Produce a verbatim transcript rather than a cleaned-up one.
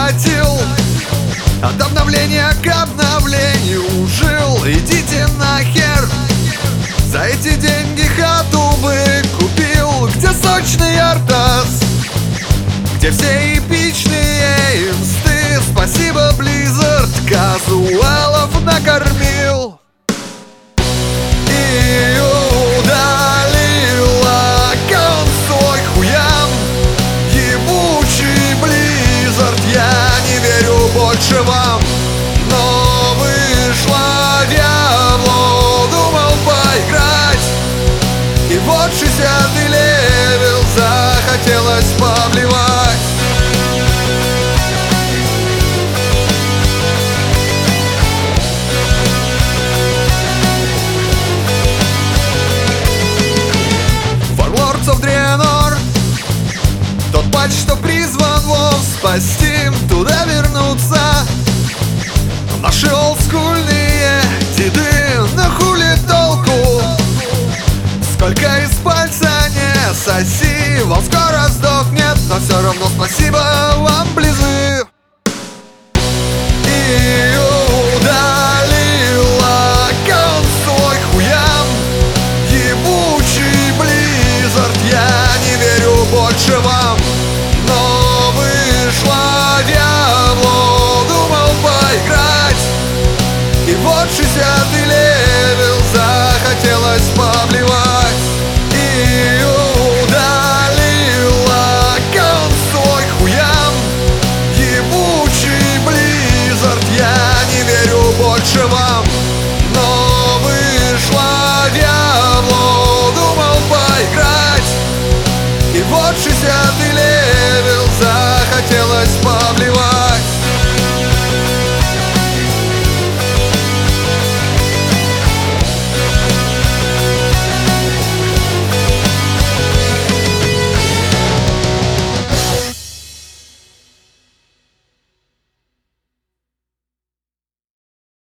хватил. От обновления к обновлению жил. Идите нахер, за эти деньги хату бы купил. Где сочный артас, где все эпичные инсты. Спасибо, Blizzard, казуалов накормил. И удалил аккаунт свой хуям. Ебучий Blizzard, я не верю больше вам. Но вышла Diablo, думал поиграть. И вот шестидесятый левел, захотелось поблевать. Warlords of Draenor, тот патч, что призван вов спасти, туда вернуться. Наши олдскульные деды, на хули толку? Сколько из пальца не соси, вол скоро сдохнет, но все равно спасибо.